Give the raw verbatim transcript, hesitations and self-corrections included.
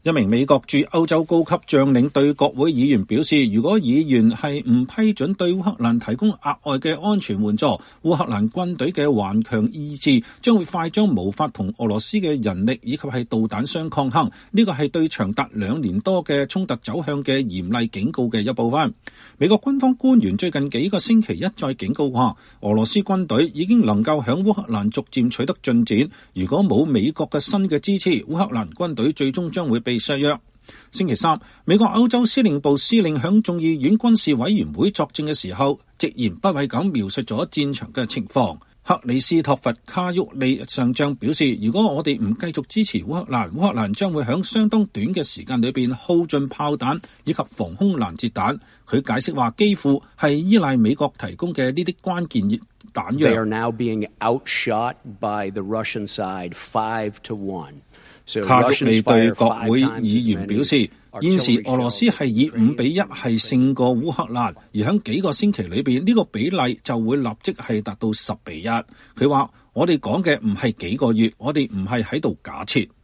一名美國駐歐洲高級將領對國會議員表示，如果議員係唔批准對烏克蘭提供額外嘅安全援助，烏克蘭軍隊嘅頑強意志將會快將無法同俄羅斯嘅人力以及係導彈相抗衡。呢個係對長達兩年多嘅衝突走向嘅嚴厲警告嘅一部分。美國軍方官員最近幾個星期一再警告話，俄羅斯軍隊已經能夠響烏克蘭逐漸取得進展。如果冇美國嘅新嘅支持，烏克蘭軍隊最終將會被削弱。星期三，美國歐洲司令部司令響眾議院軍事委員會作證嘅時候，直言不諱咁描述咗戰場嘅情況。克里斯托弗卡沃利上將表示，如果我哋唔繼續支持烏克蘭，烏克蘭將會響相當短嘅時間裏邊耗盡炮彈以及防空攔截彈。佢解釋話，基輔係依賴美國提供嘅呢啲關鍵彈藥。 They are now being outshot by the Russian side five to one. 卡沃利對國會議員表示，現時俄羅斯係以五比一係勝過烏克蘭，而喺幾個星期裏邊呢個比例就會立即係達到十比一。佢話：我哋講嘅唔係幾個月，我哋唔係喺度假設。